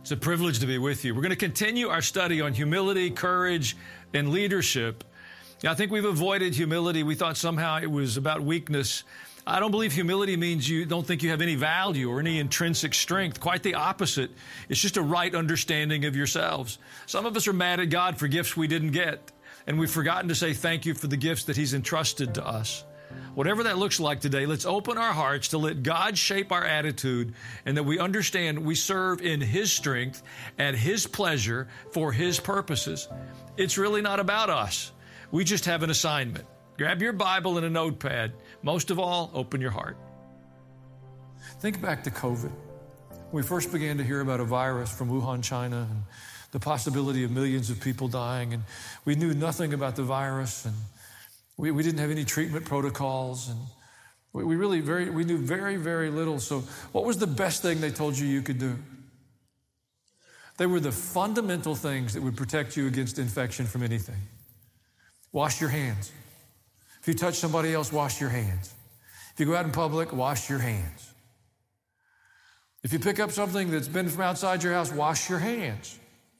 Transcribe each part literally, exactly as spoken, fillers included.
It's a privilege to be with you. We're going to continue our study on humility, courage, and leadership. I think we've avoided humility. We thought somehow it was about weakness. I don't believe humility means you don't think you have any value or any intrinsic strength. Quite the opposite. It's just a right understanding of yourselves. Some of us are mad at God for gifts we didn't get, and we've forgotten to say thank you for the gifts that He's entrusted to us. Whatever that looks like today, let's open our hearts to let God shape our attitude, and that we understand we serve in His strength, at His pleasure, for His purposes. It's really not about us. We just have an assignment. Grab your Bible and a notepad. Most of all, open your heart. Think back to COVID. When we first began to hear about a virus from Wuhan, China, and the possibility of millions of people dying, and we knew nothing about the virus, and we, we didn't have any treatment protocols, and we, we really very we knew very, very little. So what was the best thing they told you you could do? They were the fundamental things that would protect you against infection from anything. Wash your hands. If you touch somebody else, wash your hands. If you go out in public, wash your hands. If you pick up something that's been from outside your house, wash your hands.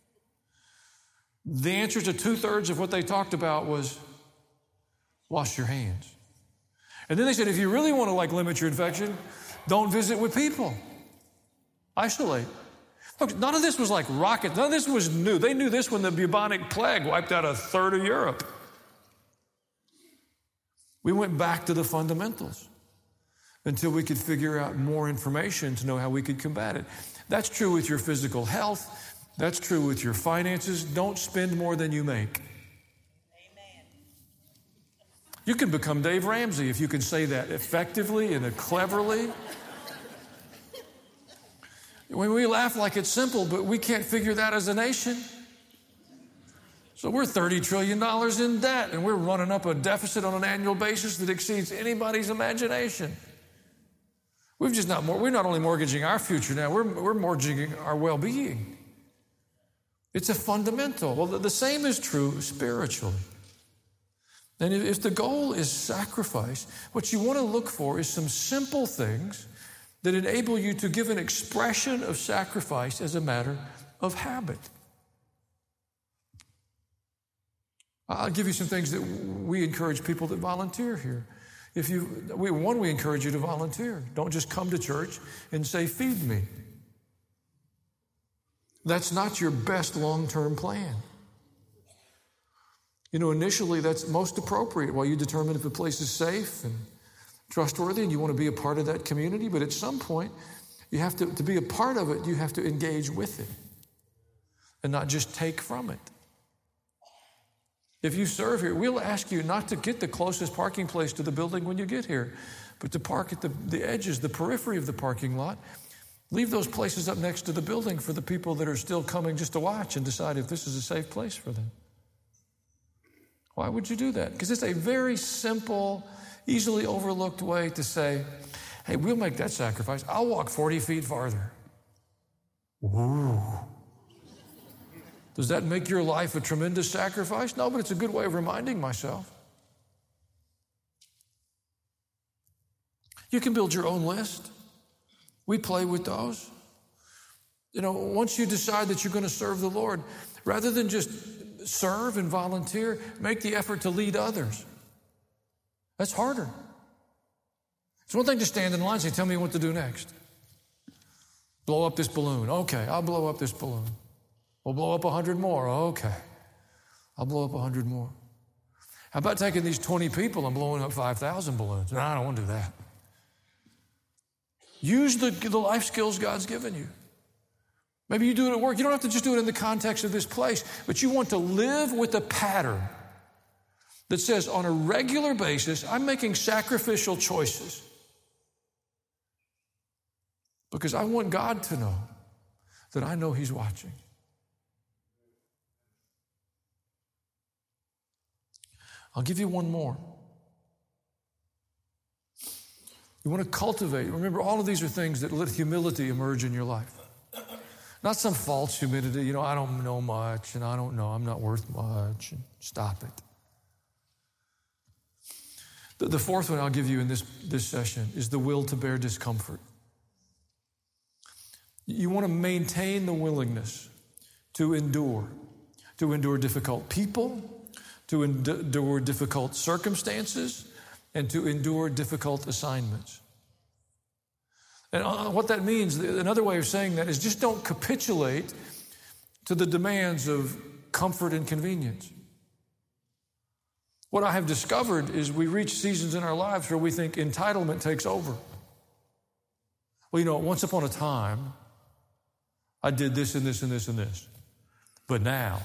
The answer to two-thirds of what they talked about was wash your hands. And then they said, if you really want to like limit your infection, don't visit with people. Isolate. Look, none of this was like rocket. None of this was new. They knew this when the bubonic plague wiped out a third of Europe. We went back to the fundamentals until we could figure out more information to know how we could combat it. That's true with your physical health. That's true with your finances. Don't spend more than you make. Amen. You can become Dave Ramsey if you can say that effectively and cleverly. When we laugh like it's simple, but we can't figure that as a nation. So we're thirty trillion dollars in debt, and we're running up a deficit on an annual basis that exceeds anybody's imagination. We've just not, we're not only mortgaging our future now, we're, we're mortgaging our well-being. It's a fundamental. Well, the same is true spiritually. And if the goal is sacrifice, what you want to look for is some simple things that enable you to give an expression of sacrifice as a matter of habit. I'll give you some things that we encourage people that volunteer here. If you, we, one, we encourage you to volunteer. Don't just come to church and say, feed me. That's not your best long-term plan. You know, initially that's most appropriate while you determine if a place is safe and trustworthy and you want to be a part of that community. But at some point, you have to, to be a part of it, you have to engage with it and not just take from it. If you serve here, we'll ask you not to get the closest parking place to the building when you get here, but to park at the, the edges, the periphery of the parking lot. Leave those places up next to the building for the people that are still coming just to watch and decide if this is a safe place for them. Why would you do that? Because it's a very simple, easily overlooked way to say, hey, we'll make that sacrifice. I'll walk forty feet farther. Ooh. Does that make your life a tremendous sacrifice? No, but it's a good way of reminding myself. You can build your own list. We play with those. You know, once you decide that you're going to serve the Lord, rather than just serve and volunteer, make the effort to lead others. That's harder. It's one thing to stand in line and say, tell me what to do next. Blow up this balloon. Okay, I'll blow up this balloon. We'll blow up a hundred more. Okay. I'll blow up a hundred more. How about taking these twenty people and blowing up five thousand balloons? No, I don't want to do that. Use the, the life skills God's given you. Maybe you do it at work. You don't have to just do it in the context of this place, but you want to live with a pattern that says on a regular basis, I'm making sacrificial choices because I want God to know that I know He's watching. I'll give you one more. You want to cultivate. Remember, all of these are things that let humility emerge in your life. Not some false humility, you know, I don't know much, and I don't know, I'm not worth much, and stop it. The, the fourth one I'll give you in this, this session is the will to bear discomfort. You want to maintain the willingness to endure, to endure difficult people, to endure difficult circumstances, and to endure difficult assignments. And what that means, another way of saying that is just don't capitulate to the demands of comfort and convenience. What I have discovered is we reach seasons in our lives where we think entitlement takes over. Well, you know, once upon a time, I did this and this and this and this. But now,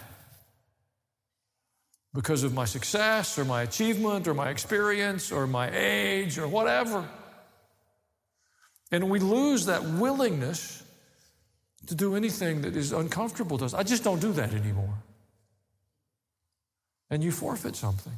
because of my success or my achievement or my experience or my age or whatever, and we lose that willingness to do anything that is uncomfortable to us. I just don't do that anymore. And you forfeit something.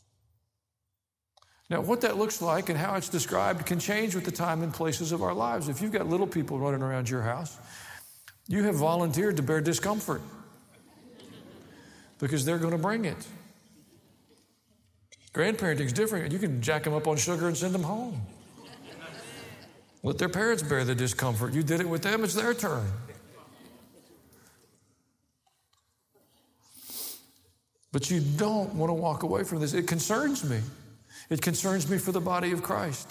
Now, what that looks like and how it's described can change with the time and places of our lives. If you've got little people running around your house, you have volunteered to bear discomfort because they're going to bring it. Grandparenting is different. You can jack them up on sugar and send them home. Let their parents bear the discomfort. You did it with them, it's their turn. But you don't want to walk away from this. It concerns me. It concerns me for the body of Christ.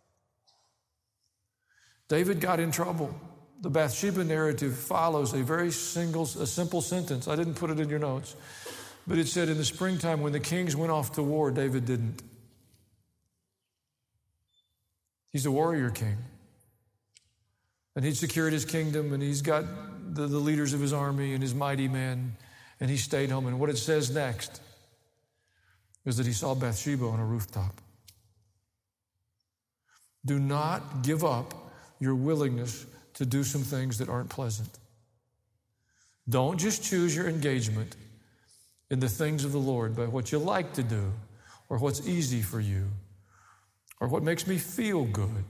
David got in trouble. The Bathsheba narrative follows a very single, a simple sentence. I didn't put it in your notes. But it said in the springtime when the kings went off to war, David didn't. He's a warrior king. And he'd secured his kingdom, and he's got the, the leaders of his army and his mighty men, and he stayed home. And what it says next is that he saw Bathsheba on a rooftop. Do not give up your willingness to do some things that aren't pleasant. Don't just choose your engagement in the things of the Lord by what you like to do or what's easy for you or what makes me feel good.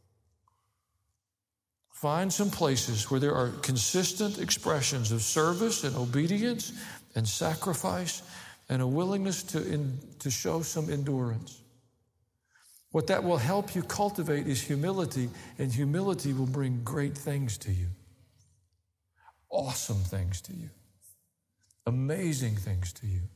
Find some places where there are consistent expressions of service and obedience and sacrifice and a willingness to, in, to show some endurance. What that will help you cultivate is humility, and humility will bring great things to you. Awesome things to you. Amazing things to you.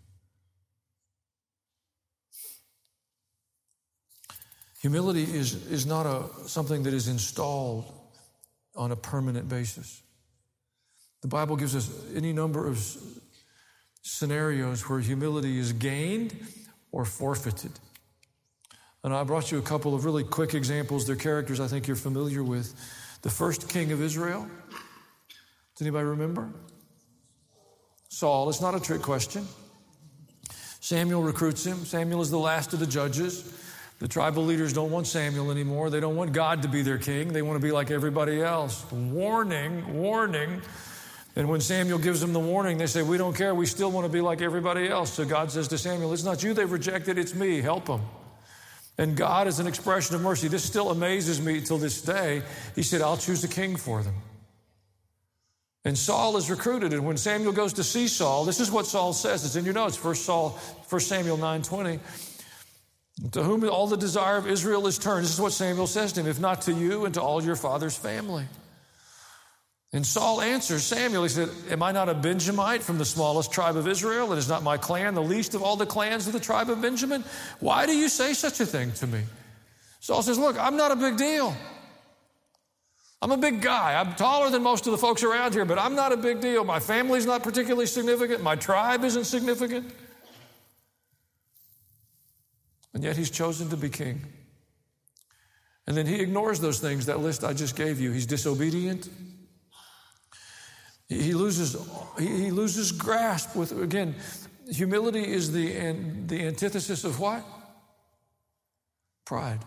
Humility is, is not a, something that is installed on a permanent basis. The Bible gives us any number of scenarios where humility is gained or forfeited. And I brought you a couple of really quick examples. They're characters I think you're familiar with. The first king of Israel. Does anybody remember? Saul. It's not a trick question. Samuel recruits him. Samuel is the last of the judges. The tribal leaders don't want Samuel anymore. They don't want God to be their king. They want to be like everybody else. Warning, warning. And when Samuel gives them the warning, they say, we don't care. We still want to be like everybody else. So God says to Samuel, it's not you they've rejected, it's me. Help them. And God is an expression of mercy. This still amazes me till this day. He said, I'll choose a king for them. And Saul is recruited. And when Samuel goes to see Saul, this is what Saul says. It's in your notes, First Saul, First Samuel nine twenty. To whom all the desire of Israel is turned. This is what Samuel says to him, if not to you and to all your father's family. And Saul answers Samuel, he said, am I not a Benjamite from the smallest tribe of Israel? And is not my clan the least of all the clans of the tribe of Benjamin? Why do you say such a thing to me? Saul says, look, I'm not a big deal. I'm a big guy. I'm taller than most of the folks around here, but I'm not a big deal. My family's not particularly significant. My tribe isn't significant. And yet he's chosen to be king. And then he ignores those things, that list I just gave you. He's disobedient. He loses, he loses grasp with, again, humility is the, the antithesis of what? Pride.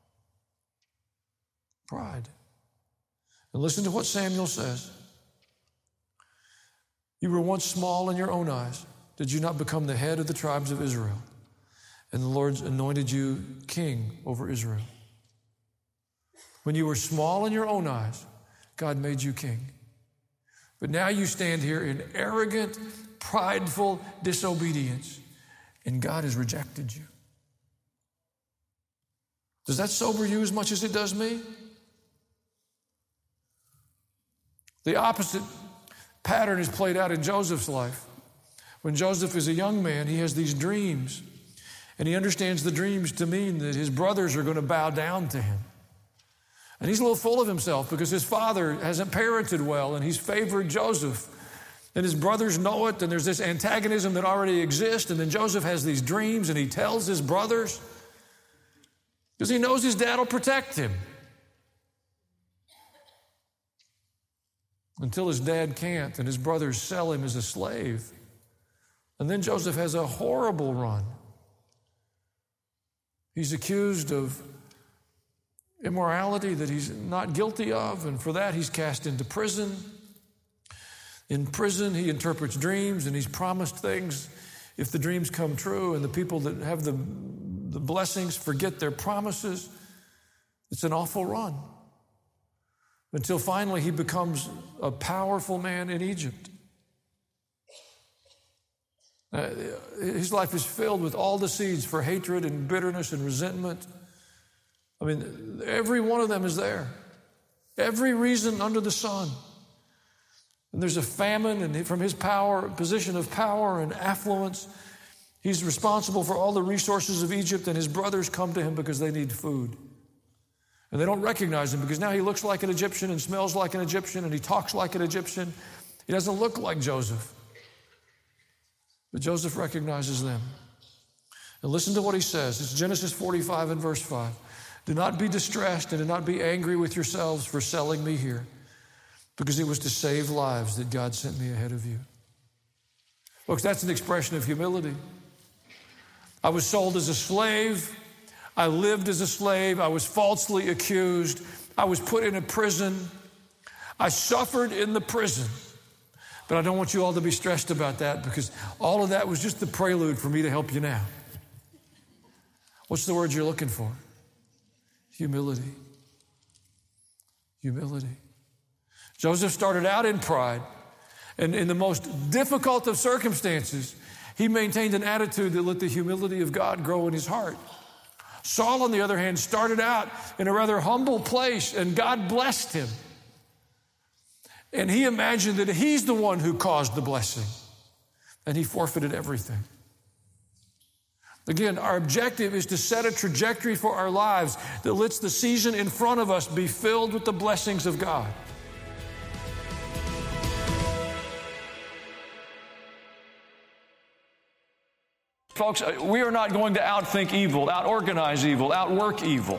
Pride. And listen to what Samuel says. You were once small in your own eyes. Did you not become the head of the tribes of Israel? And the Lord anointed you king over Israel. When you were small in your own eyes, God made you king. But now you stand here in arrogant, prideful disobedience, and God has rejected you. Does that sober you as much as it does me? The opposite pattern is played out in Joseph's life. When Joseph is a young man, he has these dreams, and he understands the dreams to mean that his brothers are going to bow down to him. And he's a little full of himself because his father hasn't parented well, and he's favored Joseph. And his brothers know it, and there's this antagonism that already exists, and then Joseph has these dreams, and he tells his brothers because he knows his dad will protect him. Until his dad can't, and his brothers sell him as a slave. And then Joseph has a horrible run. He's accused of immorality that he's not guilty of, and for that he's cast into prison. In prison, he interprets dreams, and he's promised things if the dreams come true, and the people that have the, the blessings forget their promises. It's an awful run. Until finally he becomes a powerful man in Egypt. Uh, his life is filled with all the seeds for hatred and bitterness and resentment. I mean, every one of them is there. Every reason under the sun. And there's a famine, and from his power, position of power and affluence, he's responsible for all the resources of Egypt, and his brothers come to him because they need food. And they don't recognize him because now he looks like an Egyptian and smells like an Egyptian and he talks like an Egyptian. He doesn't look like Joseph. But Joseph recognizes them. And listen to what he says. It's Genesis forty-five and verse five. Do not be distressed and do not be angry with yourselves for selling me here, because it was to save lives that God sent me ahead of you. Folks, that's an expression of humility. I was sold as a slave. I lived as a slave. I was falsely accused. I was put in a prison. I suffered in the prison. But I don't want you all to be stressed about that, because all of that was just the prelude for me to help you now. What's the word you're looking for? Humility. Humility. Joseph started out in pride, and in the most difficult of circumstances, he maintained an attitude that let the humility of God grow in his heart. Saul, on the other hand, started out in a rather humble place, and God blessed him. And he imagined that he's the one who caused the blessing, and he forfeited everything. Again, our objective is to set a trajectory for our lives that lets the season in front of us be filled with the blessings of God. Folks, we are not going to outthink evil, outorganize evil, outwork evil.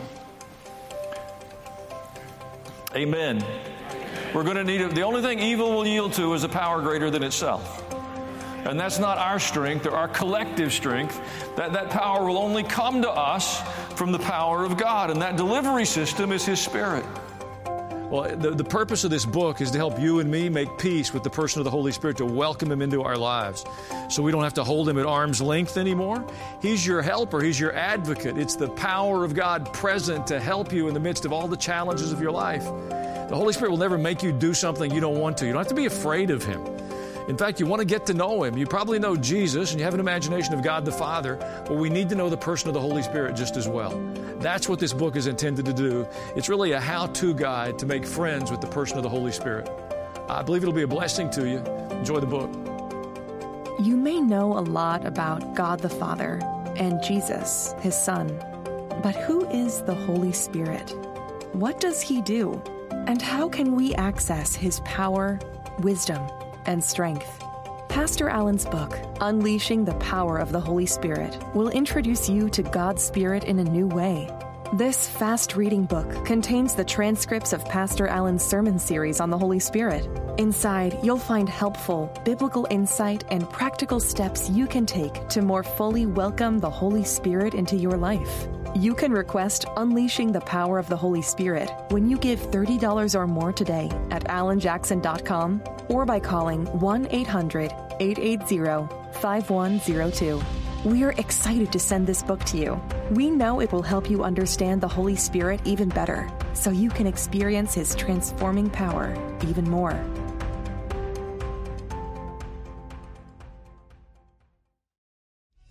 Amen. We're going to need it. The only thing evil will yield to is a power greater than itself. And that's not our strength or our collective strength. That, that power will only come to us from the power of God. And that delivery system is His Spirit. Well, the, the purpose of this book is to help you and me make peace with the person of the Holy Spirit, to welcome Him into our lives so we don't have to hold Him at arm's length anymore. He's your helper. He's your advocate. It's the power of God present to help you in the midst of all the challenges of your life. The Holy Spirit will never make you do something you don't want to. You don't have to be afraid of Him. In fact, you want to get to know Him. You probably know Jesus and you have an imagination of God the Father, but we need to know the person of the Holy Spirit just as well. That's what this book is intended to do. It's really a how-to guide to make friends with the person of the Holy Spirit. I believe it'll be a blessing to you. Enjoy the book. You may know a lot about God the Father and Jesus, His Son. But who is the Holy Spirit? What does He do? And how can we access His power, wisdom, and strength? Pastor Allen's book, Unleashing the Power of the Holy Spirit, will introduce you to God's Spirit in a new way. This fast-reading book contains the transcripts of Pastor Allen's sermon series on the Holy Spirit. Inside, you'll find helpful biblical insight and practical steps you can take to more fully welcome the Holy Spirit into your life. You can request Unleashing the Power of the Holy Spirit when you give thirty dollars or more today at alan jackson dot com or by calling one eight hundred, eight eight zero, five one zero two. We are excited to send this book to you. We know it will help you understand the Holy Spirit even better, so you can experience His transforming power even more.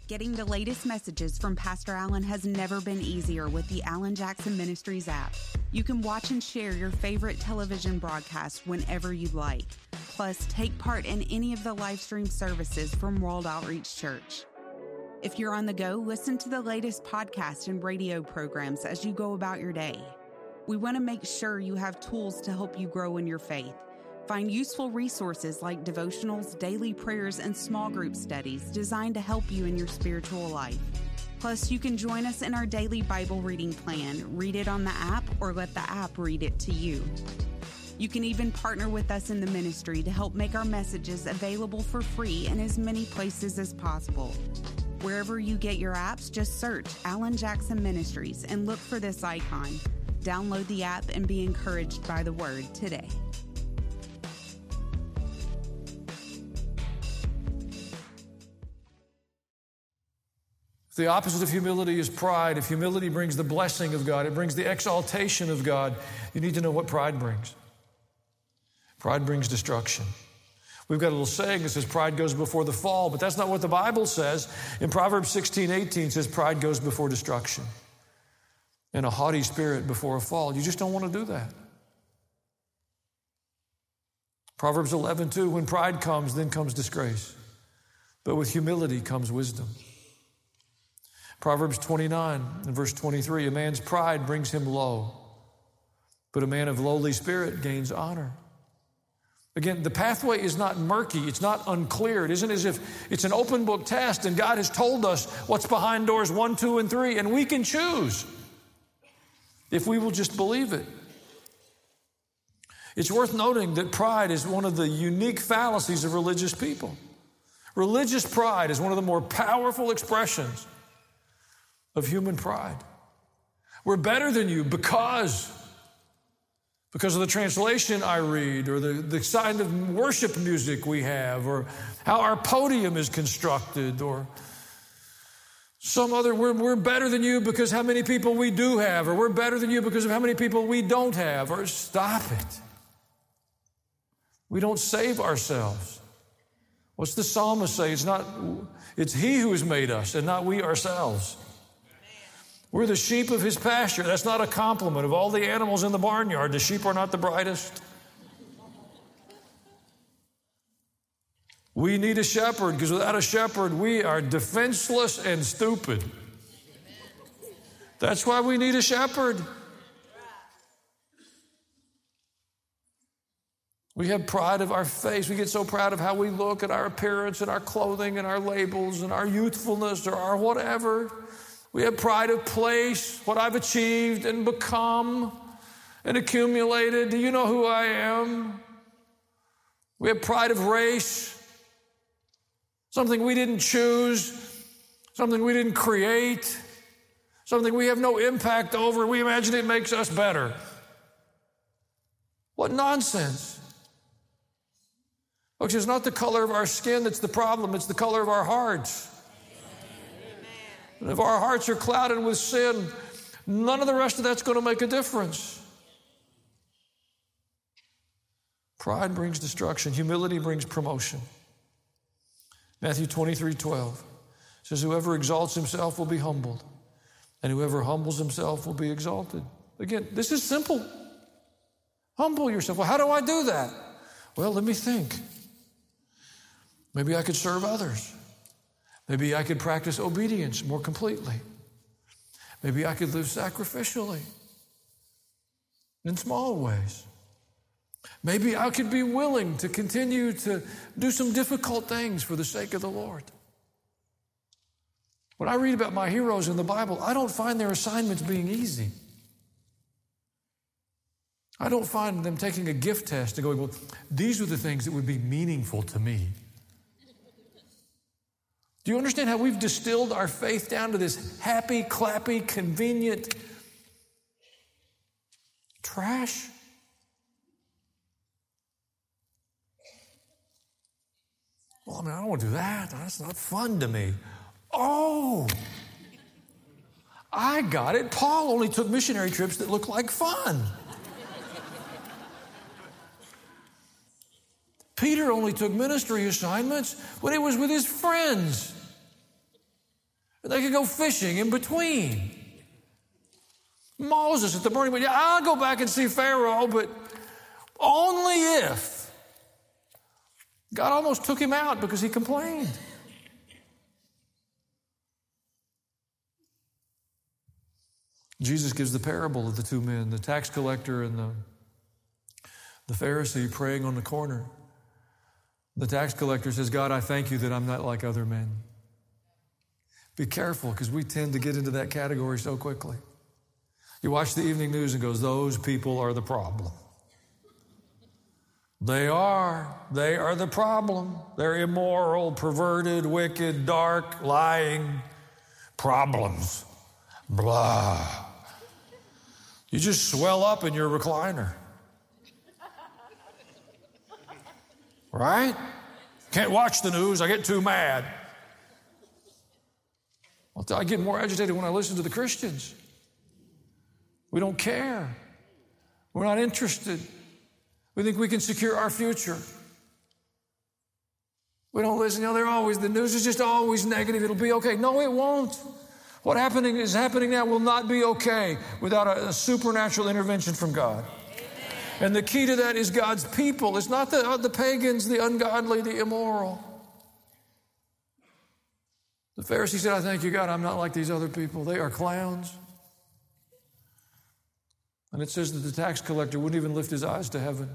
Getting the latest messages from Pastor Allen has never been easier with the Alan Jackson Ministries app. You can watch and share your favorite television broadcast whenever you'd like. Plus, take part in any of the live stream services from World Outreach Church. If you're on the go, listen to the latest podcast and radio programs as you go about your day. We want to make sure you have tools to help you grow in your faith. Find useful resources like devotionals, daily prayers, and small group studies designed to help you in your spiritual life. Plus, you can join us in our daily Bible reading plan. Read it on the app or let the app read it to you. You can even partner with us in the ministry to help make our messages available for free in as many places as possible. Wherever you get your apps, just search Alan Jackson Ministries and look for this icon. Download the app and be encouraged by the Word today. The opposite of humility is pride. If humility brings the blessing of God, it brings the exaltation of God, you need to know what pride brings. Pride brings destruction. We've got a little saying that says pride goes before the fall, but that's not what the Bible says. In Proverbs sixteen eighteen, it says pride goes before destruction and a haughty spirit before a fall. You just don't want to do that. Proverbs eleven two, when pride comes, then comes disgrace, but with humility comes wisdom. Proverbs twenty-nine and verse twenty-three, a man's pride brings him low, but a man of lowly spirit gains honor. Again, the pathway is not murky. It's not unclear. It isn't as if it's an open book test and God has told us what's behind doors one, two, and three, and we can choose if we will just believe it. It's worth noting that pride is one of the unique fallacies of religious people. Religious pride is one of the more powerful expressions of human pride. We're better than you because, because of the translation I read, or the, the kind of worship music we have, or how our podium is constructed, or some other, we're, we're better than you because how many people we do have, or we're better than you because of how many people we don't have, or stop it. We don't save ourselves. What's the psalmist say? It's not, it's He who has made us and not we ourselves. We're the sheep of His pasture. That's not a compliment. Of all the animals in the barnyard, the sheep are not the brightest. We need a shepherd because without a shepherd, we are defenseless and stupid. That's why we need a shepherd. We have pride of our face. We get so proud of how we look, at our appearance and our clothing and our labels and our youthfulness or our whatever. We have pride of place, what I've achieved and become and accumulated. Do you know who I am? We have pride of race, something we didn't choose, something we didn't create, something we have no impact over. We imagine it makes us better. What nonsense. Folks, it's not the color of our skin that's the problem, it's the color of our hearts. And if our hearts are clouded with sin, none of the rest of that's going to make a difference. Pride brings destruction. Humility brings promotion. Matthew twenty-three twelve says, whoever exalts himself will be humbled, and whoever humbles himself will be exalted. Again, this is simple. Humble yourself. Well, how do I do that? Well, let me think. Maybe I could serve others. Maybe I could practice obedience more completely. Maybe I could live sacrificially in small ways. Maybe I could be willing to continue to do some difficult things for the sake of the Lord. When I read about my heroes in the Bible, I don't find their assignments being easy. I don't find them taking a gift test and going, well, these are the things that would be meaningful to me. Do you understand how we've distilled our faith down to this happy, clappy, convenient trash? Well, I mean, I don't want to do that. That's not fun to me. Oh, I got it. Paul only took missionary trips that looked like fun. Peter only took ministry assignments when he was with his friends. They could go fishing in between. Moses at the burning bush. Yeah, I'll go back and see Pharaoh, but only if. God almost took him out because he complained. Jesus gives the parable of the two men, the tax collector and the, the Pharisee praying on the corner. The tax collector says, God, I thank you that I'm not like other men. Be careful, because we tend to get into that category so quickly. You watch the evening news and goes, those people are the problem. They are. They are the problem. They're immoral, perverted, wicked, dark, lying. Problems. Blah. You just swell up in your recliner. Right? Can't watch the news. I get too mad. I get more agitated when I listen to the Christians. We don't care. We're not interested. We think we can secure our future. We don't listen. You know, they're always, the news is just always negative. It'll be okay. No, it won't. What happening is happening now will not be okay without a, a supernatural intervention from God. Amen. And the key to that is God's people. It's not the, uh, the pagans, the ungodly, the immoral. The Pharisee said, I thank you, God, I'm not like these other people. They are clowns. And it says that the tax collector wouldn't even lift his eyes to heaven.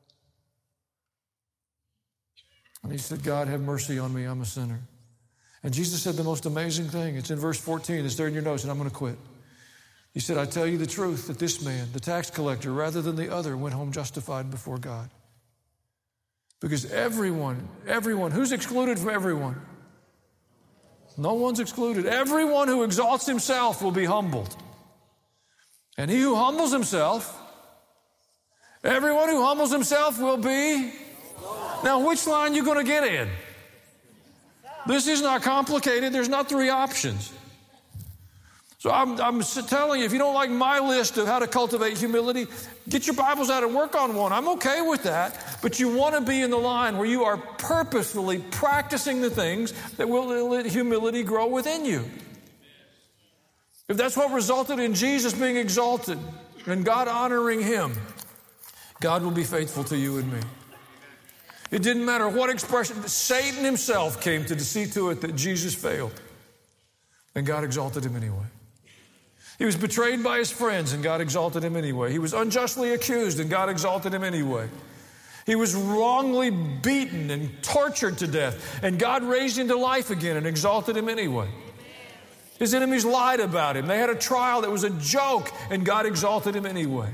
And he said, God, have mercy on me. I'm a sinner. And Jesus said the most amazing thing. It's in verse fourteen. It's there in your notes, and I'm going to quit. He said, I tell you the truth that this man, the tax collector, rather than the other, went home justified before God. Because everyone, everyone, who's excluded from everyone? No one's excluded. Everyone who exalts himself will be humbled. And he who humbles himself, everyone who humbles himself will be. Now, which line are you going to get in? This is not complicated. There's not three options. So I'm, I'm telling you, if you don't like my list of how to cultivate humility, get your Bibles out and work on one. I'm okay with that. But you want to be in the line where you are purposefully practicing the things that will let humility grow within you. If that's what resulted in Jesus being exalted and God honoring him, God will be faithful to you and me. It didn't matter what expression. Satan himself came to see to it that Jesus failed. And God exalted him anyway. He was betrayed by his friends and God exalted him anyway. He was unjustly accused and God exalted him anyway. He was wrongly beaten and tortured to death and God raised him to life again and exalted him anyway. His enemies lied about him. They had a trial that was a joke and God exalted him anyway.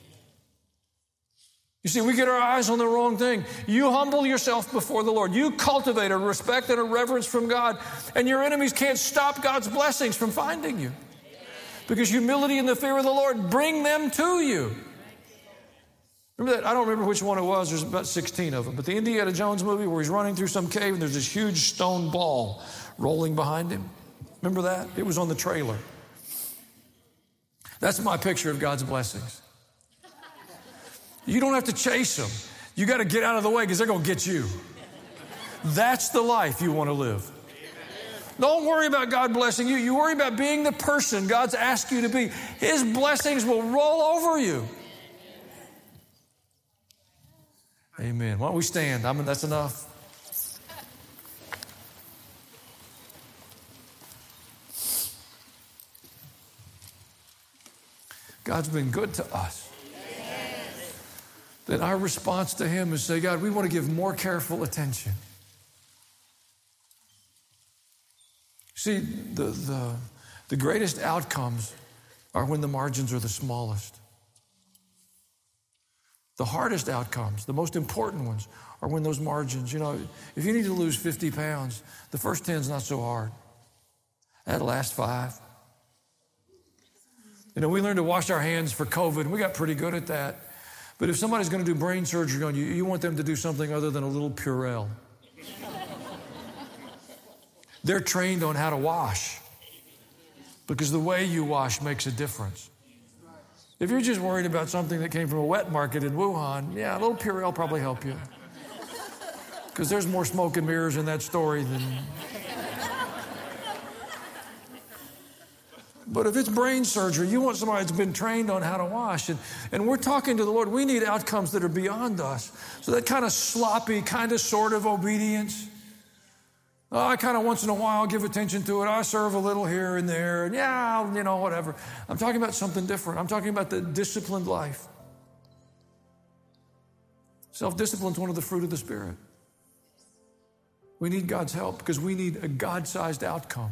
You see, we get our eyes on the wrong thing. You humble yourself before the Lord. You cultivate a respect and a reverence from God, and your enemies can't stop God's blessings from finding you. Because humility and the fear of the Lord bring them to you. Remember that? I don't remember which one it was. There's about sixteen of them. But the Indiana Jones movie where he's running through some cave and there's this huge stone ball rolling behind him. Remember that? It was on the trailer. That's my picture of God's blessings. You don't have to chase them. You got to get out of the way because they're going to get you. That's the life you want to live. Don't worry about God blessing you. You worry about being the person God's asked you to be. His blessings will roll over you. Amen. Why don't we stand? I mean, that's enough. God's been good to us. Then our response to him is say, God, we want to give more careful attention. See, the, the, the greatest outcomes are when the margins are the smallest. The hardest outcomes, the most important ones, are when those margins, you know, if you need to lose fifty pounds, the first ten is not so hard. That last five. You know, we learned to wash our hands for COVID, and we got pretty good at that. But if somebody's going to do brain surgery on you, you want them to do something other than a little Purell. They're trained on how to wash because the way you wash makes a difference. If you're just worried about something that came from a wet market in Wuhan, yeah, a little Purell probably help you because there's more smoke and mirrors in that story than... But if it's brain surgery, you want somebody that's been trained on how to wash. And, and we're talking to the Lord. We need outcomes that are beyond us. So that kind of sloppy, kind of sort of obedience, oh, I kind of once in a while give attention to it. I serve a little here and there. And yeah, you know, whatever. I'm talking about something different. I'm talking about the disciplined life. Self-discipline is one of the fruit of the Spirit. We need God's help because we need a God-sized outcome.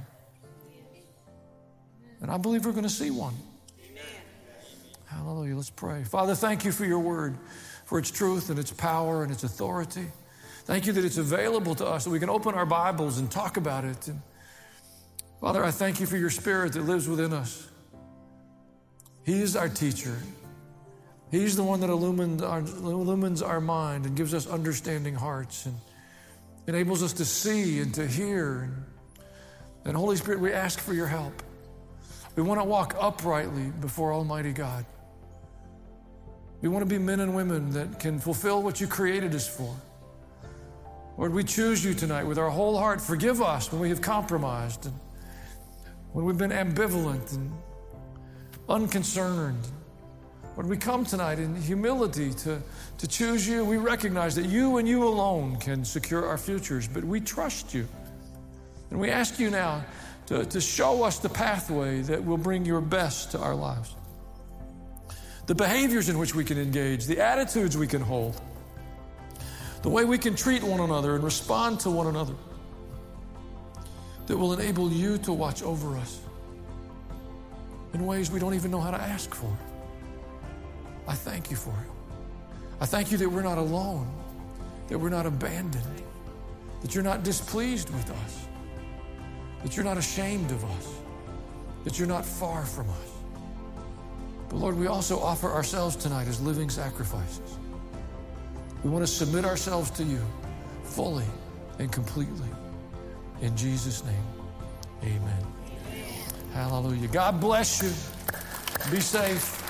And I believe we're going to see one. Amen. Hallelujah. Let's pray. Father, thank you for your word, for its truth and its power and its authority. Thank you that it's available to us, that we can open our Bibles and talk about it. And Father, I thank you for your Spirit that lives within us. He is our teacher. He's the one that illumines our, illumines our mind and gives us understanding hearts and enables us to see and to hear. And, and Holy Spirit, we ask for your help. We want to walk uprightly before Almighty God. We want to be men and women that can fulfill what you created us for. Lord, we choose you tonight with our whole heart. Forgive us when we have compromised and when we've been ambivalent and unconcerned. Lord, we come tonight in humility to, to choose you. We recognize that you and you alone can secure our futures, but we trust you. And we ask you now To, to show us the pathway that will bring your best to our lives. The behaviors in which we can engage, the attitudes we can hold, the way we can treat one another and respond to one another that will enable you to watch over us in ways we don't even know how to ask for. I thank you for it. I thank you that we're not alone, that we're not abandoned, that you're not displeased with us, that you're not ashamed of us, that you're not far from us. But Lord, we also offer ourselves tonight as living sacrifices. We want to submit ourselves to you fully and completely. In Jesus' name, amen. Hallelujah. God bless you. Be safe.